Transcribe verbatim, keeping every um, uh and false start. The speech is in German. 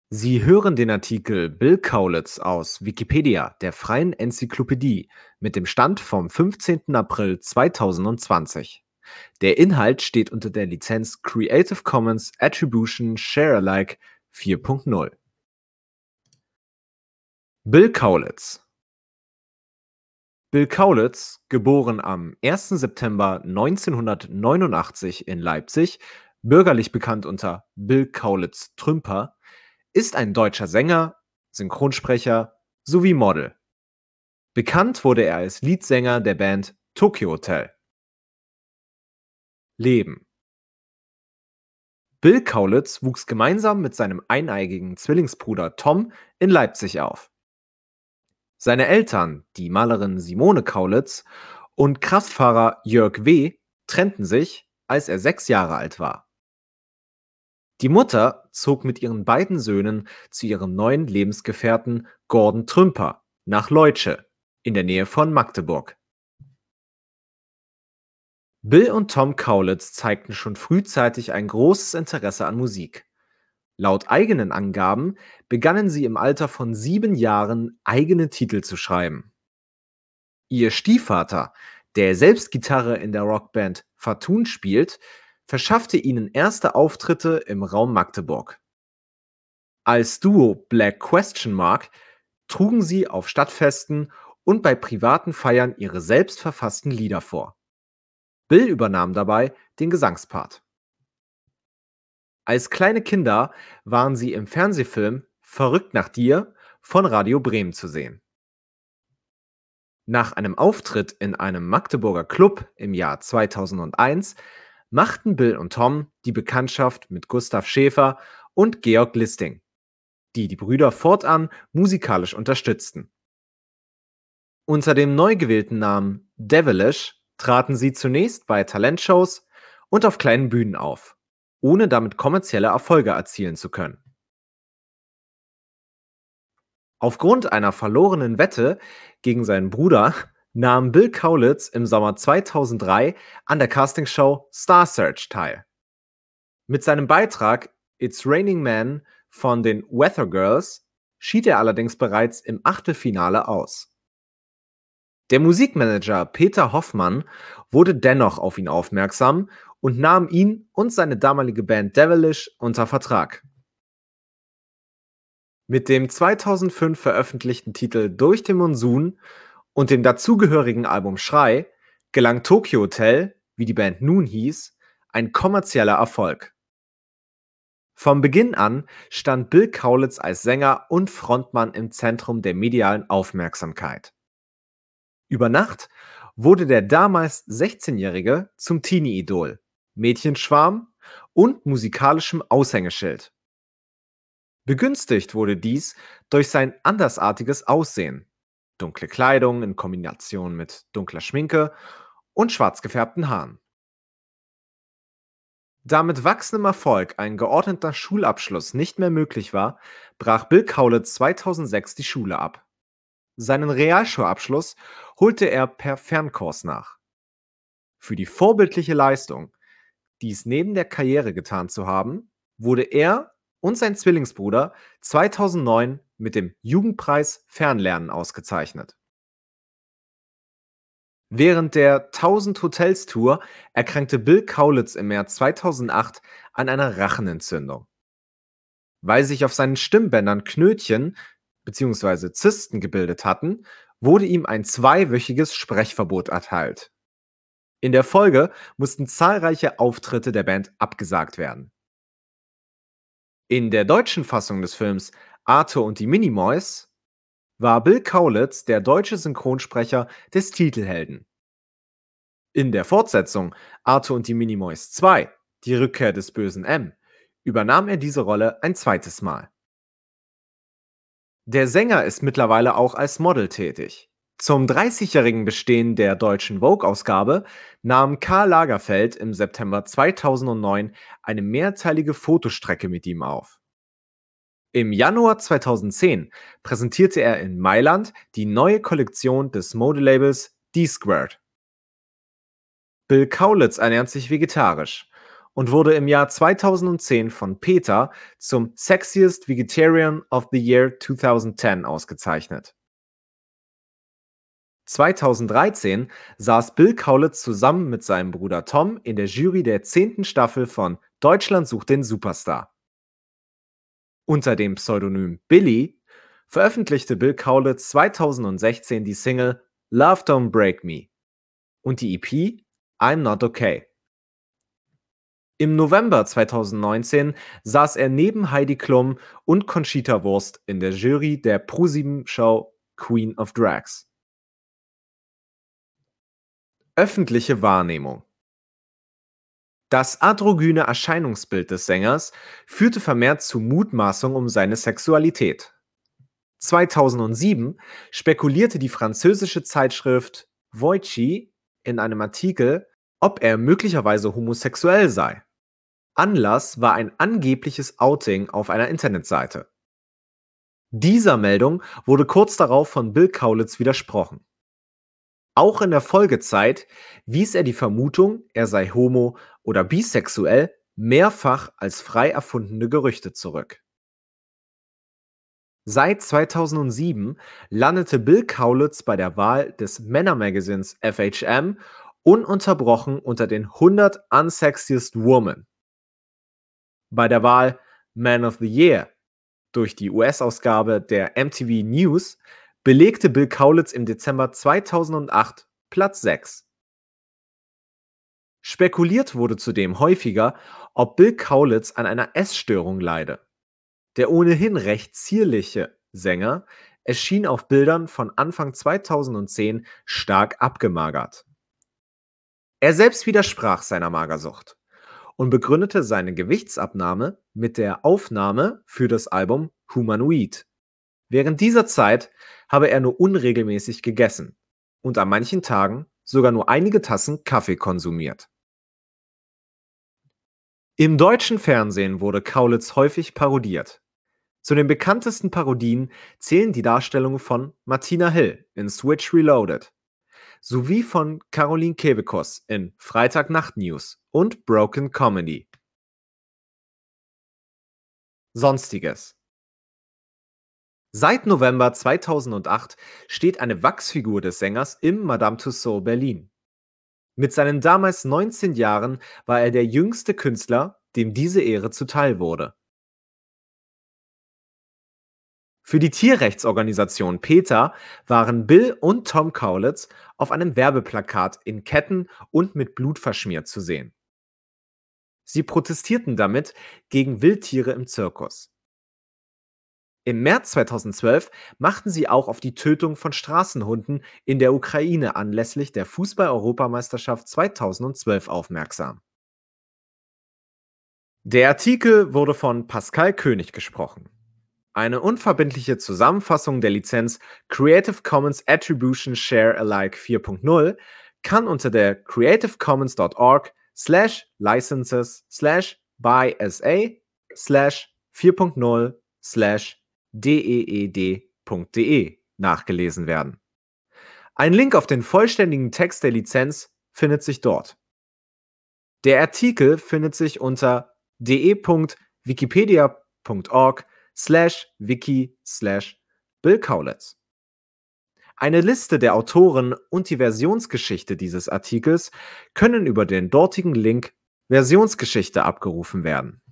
Sie hören den Artikel Bill Kaulitz, aus Wikipedia, der freien Enzyklopädie. Mit dem Stand vom fünfzehnten April zweitausendzwanzig. Der Inhalt steht unter der Lizenz Creative Commons Attribution Share Alike vier Punkt null. Bill Kaulitz. Bill Kaulitz, geboren am ersten September neunzehnhundertneunundachtzig in Leipzig, bürgerlich bekannt unter Bill Kaulitz Trümper, ist ein deutscher Sänger, Synchronsprecher sowie Model. Bekannt wurde er als Leadsänger der Band Tokio Hotel. Leben. Bill Kaulitz wuchs gemeinsam mit seinem eineigigen Zwillingsbruder Tom in Leipzig auf. Seine Eltern, die Malerin Simone Kaulitz und Kraftfahrer Jörg W., trennten sich, als er sechs Jahre alt war. Die Mutter zog mit ihren beiden Söhnen zu ihrem neuen Lebensgefährten Gordon Trümper nach Leutsche in der Nähe von Magdeburg. Bill und Tom Kaulitz zeigten schon frühzeitig ein großes Interesse an Musik. Laut eigenen Angaben begannen sie im Alter von sieben Jahren, eigene Titel zu schreiben. Ihr Stiefvater, der selbst Gitarre in der Rockband Fathun spielt, verschaffte ihnen erste Auftritte im Raum Magdeburg. Als Duo Black Question Mark trugen sie auf Stadtfesten und bei privaten Feiern ihre selbst verfassten Lieder vor. Bill übernahm dabei den Gesangspart. Als kleine Kinder waren sie im Fernsehfilm Verrückt nach dir von Radio Bremen zu sehen. Nach einem Auftritt in einem Magdeburger Club im Jahr zweitausendeins machten Bill und Tom die Bekanntschaft mit Gustav Schäfer und Georg Listing, die die Brüder fortan musikalisch unterstützten. Unter dem neu gewählten Namen Devilish traten sie zunächst bei Talentshows und auf kleinen Bühnen auf, ohne damit kommerzielle Erfolge erzielen zu können. Aufgrund einer verlorenen Wette gegen seinen Bruder nahm Bill Kaulitz im Sommer zweitausenddrei an der Castingshow Star Search teil. Mit seinem Beitrag It's Raining Men von den Weather Girls schied er allerdings bereits im Achtelfinale aus. Der Musikmanager Peter Hoffmann wurde dennoch auf ihn aufmerksam und nahm ihn und seine damalige Band Devilish unter Vertrag. Mit dem zweitausendfünf veröffentlichten Titel Durch den Monsun und dem dazugehörigen Album Schrei gelang Tokio Hotel, wie die Band nun hieß, ein kommerzieller Erfolg. Vom Beginn an stand Bill Kaulitz als Sänger und Frontmann im Zentrum der medialen Aufmerksamkeit. Über Nacht wurde der damals sechzehnjährige zum Teenie-Idol, Mädchenschwarm und musikalischem Aushängeschild. Begünstigt wurde dies durch sein andersartiges Aussehen, dunkle Kleidung in Kombination mit dunkler Schminke und schwarz gefärbten Haaren. Da mit wachsendem Erfolg ein geordneter Schulabschluss nicht mehr möglich war, brach Bill Kaulitz zweitausendsechs die Schule ab. Seinen Realschulabschluss holte er per Fernkurs nach. Für die vorbildliche Leistung, dies neben der Karriere getan zu haben, wurde er und sein Zwillingsbruder zweitausendneun mit dem Jugendpreis Fernlernen ausgezeichnet. Während der tausend Hotels Tour erkrankte Bill Kaulitz im März zweitausendacht an einer Rachenentzündung. Weil sich auf seinen Stimmbändern Knötchen bzw. Zysten gebildet hatten, wurde ihm ein zweiwöchiges Sprechverbot erteilt. In der Folge mussten zahlreiche Auftritte der Band abgesagt werden. In der deutschen Fassung des Films Arthur und die Minimoys war Bill Kaulitz der deutsche Synchronsprecher des Titelhelden. In der Fortsetzung Arthur und die Minimoys zwei, die Rückkehr des bösen M, übernahm er diese Rolle ein zweites Mal. Der Sänger ist mittlerweile auch als Model tätig. Zum dreißigjährigen Bestehen der deutschen Vogue-Ausgabe nahm Karl Lagerfeld im September zweitausendneun eine mehrteilige Fotostrecke mit ihm auf. Im Januar zweitausendzehn präsentierte er in Mailand die neue Kollektion des Modelabels D-Squared. Bill Kaulitz ernährt sich vegetarisch und wurde im Jahr zweitausendzehn von PETA zum Sexiest Vegetarian of the Year zweitausendzehn ausgezeichnet. zweitausenddreizehn saß Bill Kaulitz zusammen mit seinem Bruder Tom in der Jury der zehnten Staffel von Deutschland sucht den Superstar. Unter dem Pseudonym Billy veröffentlichte Bill Kaulitz zweitausendsechzehn die Single Love Don't Break Me und die E P I'm Not Okay. Im November zweitausendneunzehn saß er neben Heidi Klum und Conchita Wurst in der Jury der ProSieben-Show Queen of Drags. Öffentliche Wahrnehmung. Das androgyne Erscheinungsbild des Sängers führte vermehrt zu Mutmaßungen um seine Sexualität. zweitausendsieben spekulierte die französische Zeitschrift Voici in einem Artikel, ob er möglicherweise homosexuell sei. Anlass war ein angebliches Outing auf einer Internetseite. Dieser Meldung wurde kurz darauf von Bill Kaulitz widersprochen. Auch in der Folgezeit wies er die Vermutung, er sei homo- oder bisexuell, mehrfach als frei erfundene Gerüchte zurück. Seit zweitausendsieben landete Bill Kaulitz bei der Wahl des Männermagazins F H M ununterbrochen unter den hundert Unsexiest Women. Bei der Wahl Man of the Year durch die U S-Ausgabe der M T V News belegte Bill Kaulitz im Dezember zweitausendacht Platz sechs. Spekuliert wurde zudem häufiger, ob Bill Kaulitz an einer Essstörung leide. Der ohnehin recht zierliche Sänger erschien auf Bildern von Anfang zweitausendzehn stark abgemagert. Er selbst widersprach seiner Magersucht und begründete seine Gewichtsabnahme mit der Aufnahme für das Album Humanoid. Während dieser Zeit habe er nur unregelmäßig gegessen und an manchen Tagen sogar nur einige Tassen Kaffee konsumiert. Im deutschen Fernsehen wurde Kaulitz häufig parodiert. Zu den bekanntesten Parodien zählen die Darstellungen von Martina Hill in Switch Reloaded sowie von Caroline Kebekus in Freitagnacht News und Broken Comedy. Sonstiges. Seit November zweitausendacht steht eine Wachsfigur des Sängers im Madame Tussauds Berlin. Mit seinen damals neunzehn Jahren war er der jüngste Künstler, dem diese Ehre zuteil wurde. Für die Tierrechtsorganisation PETA waren Bill und Tom Kaulitz auf einem Werbeplakat in Ketten und mit Blut verschmiert zu sehen. Sie protestierten damit gegen Wildtiere im Zirkus. Im März zweitausendzwölf machten sie auch auf die Tötung von Straßenhunden in der Ukraine anlässlich der Fußball-Europameisterschaft zweitausendzwölf aufmerksam. Der Artikel wurde von Pascal König gesprochen. Eine unverbindliche Zusammenfassung der Lizenz Creative Commons Attribution Share Alike vier Punkt null kann unter der creativecommons Punkt org slash licenses slash by sa slash vier Punkt null slash deed Punkt de nachgelesen werden. Ein Link auf den vollständigen Text der Lizenz findet sich dort. Der Artikel findet sich unter de Punkt wikipedia Punkt org slash wiki slash Bill Kaulitz. Eine Liste der Autoren und die Versionsgeschichte dieses Artikels können über den dortigen Link Versionsgeschichte abgerufen werden.